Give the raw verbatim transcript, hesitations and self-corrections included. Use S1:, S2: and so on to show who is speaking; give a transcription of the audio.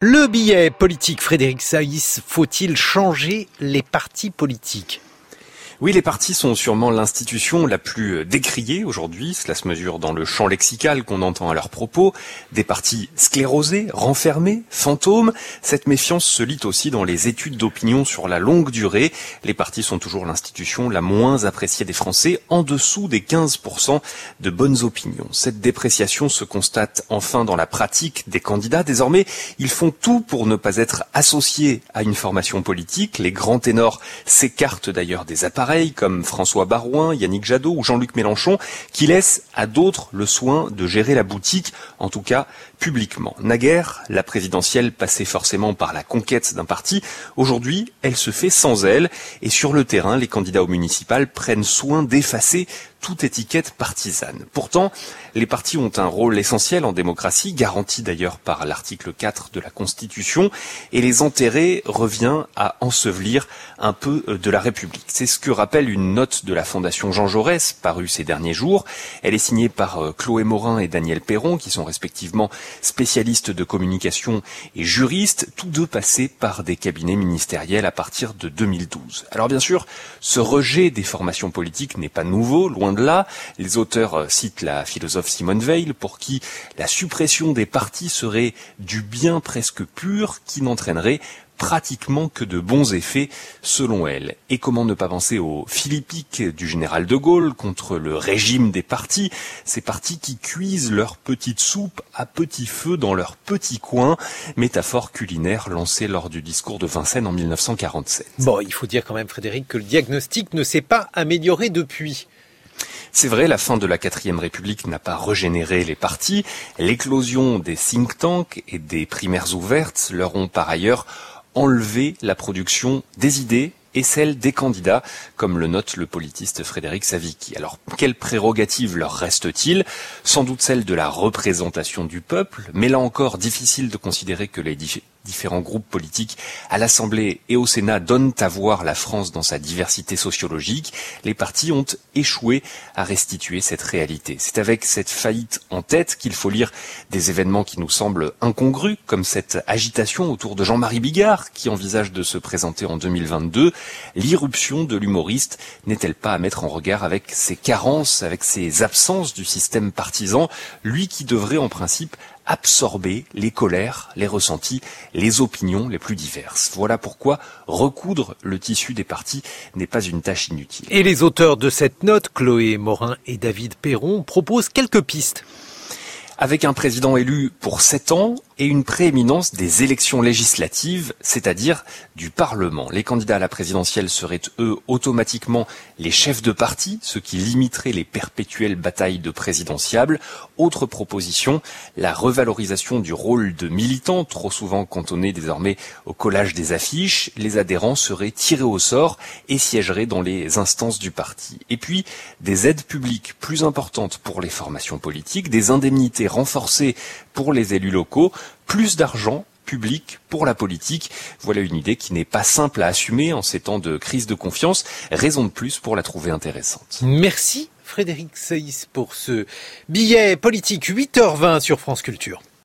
S1: Le billet politique, Frédéric Saïs, faut-il changer les partis politiques ?
S2: Oui, les partis sont sûrement l'institution la plus décriée aujourd'hui. Cela se mesure dans le champ lexical qu'on entend à leurs propos. Des partis sclérosés, renfermés, fantômes. Cette méfiance se lit aussi dans les études d'opinion sur la longue durée. Les partis sont toujours l'institution la moins appréciée des Français, en dessous des quinze pour cent de bonnes opinions. Cette dépréciation se constate enfin dans la pratique des candidats. Désormais, ils font tout pour ne pas être associés à une formation politique. Les grands ténors s'écartent d'ailleurs des appareils, comme François Baroin, Yannick Jadot ou Jean-Luc Mélenchon, qui laissent à d'autres le soin de gérer la boutique, en tout cas publiquement. Naguère, la présidentielle passait forcément par la conquête d'un parti. Aujourd'hui, elle se fait sans elle. Et sur le terrain, les candidats aux municipales prennent soin d'effacer toute étiquette partisane. Pourtant, les partis ont un rôle essentiel en démocratie, garanti d'ailleurs par l'article quatre de la Constitution, et les enterrer revient à ensevelir un peu de la République. C'est ce que rappelle une note de la Fondation Jean Jaurès, parue ces derniers jours. Elle est signée par Chloé Morin et Daniel Perron, qui sont respectivement spécialistes de communication et juristes, tous deux passés par des cabinets ministériels à partir de deux mille douze. Alors bien sûr, ce rejet des formations politiques n'est pas nouveau, loin de là. Les auteurs citent la philosophe Simone Veil, pour qui la suppression des partis serait du bien presque pur, qui n'entraînerait pratiquement que de bons effets, selon elle. Et comment ne pas penser au philippique du général de Gaulle contre le régime des partis, ces partis qui cuisent leur petite soupe à petit feu dans leur petit coin, métaphore culinaire lancée lors du discours de Vincennes en mille neuf cent quarante-sept.
S1: Bon, il faut dire quand même, Frédéric, que le diagnostic ne s'est pas amélioré depuis.
S2: C'est vrai, la fin de la quatrième République n'a pas régénéré les partis. L'éclosion des think tanks et des primaires ouvertes leur ont par ailleurs enlevé la production des idées et celle des candidats, comme le note le politiste Frédéric Savicki. Alors, quelle prérogative leur reste-t-il ? Sans doute celle de la représentation du peuple, mais là encore, difficile de considérer que les dif- différents groupes politiques à l'Assemblée et au Sénat donnent à voir la France dans sa diversité sociologique. Les partis ont échoué à restituer cette réalité. C'est avec cette faillite en tête qu'il faut lire des événements qui nous semblent incongrus, comme cette agitation autour de Jean-Marie Bigard, qui envisage de se présenter en deux mille vingt-deux. L'irruption de l'humoriste n'est-elle pas à mettre en regard avec ses carences, avec ses absences du système partisan, lui qui devrait en principe absorber les colères, les ressentis, les opinions les plus diverses. Voilà pourquoi recoudre le tissu des partis n'est pas une tâche inutile.
S1: Et les auteurs de cette note, Chloé Morin et David Perron, proposent quelques pistes.
S2: Avec un président élu pour sept ans et une prééminence des élections législatives, c'est-à-dire du Parlement. Les candidats à la présidentielle seraient, eux, automatiquement les chefs de parti, ce qui limiterait les perpétuelles batailles de présidentiables. Autre proposition, la revalorisation du rôle de militant, trop souvent cantonné désormais au collage des affiches. Les adhérents seraient tirés au sort et siégeraient dans les instances du parti. Et puis, des aides publiques plus importantes pour les formations politiques, des indemnités renforcées pour les élus locaux, plus d'argent public pour la politique. Voilà une idée qui n'est pas simple à assumer en ces temps de crise de confiance. Raison de plus pour la trouver intéressante.
S1: Merci Frédéric Saïs pour ce billet politique huit heures vingt sur France Culture.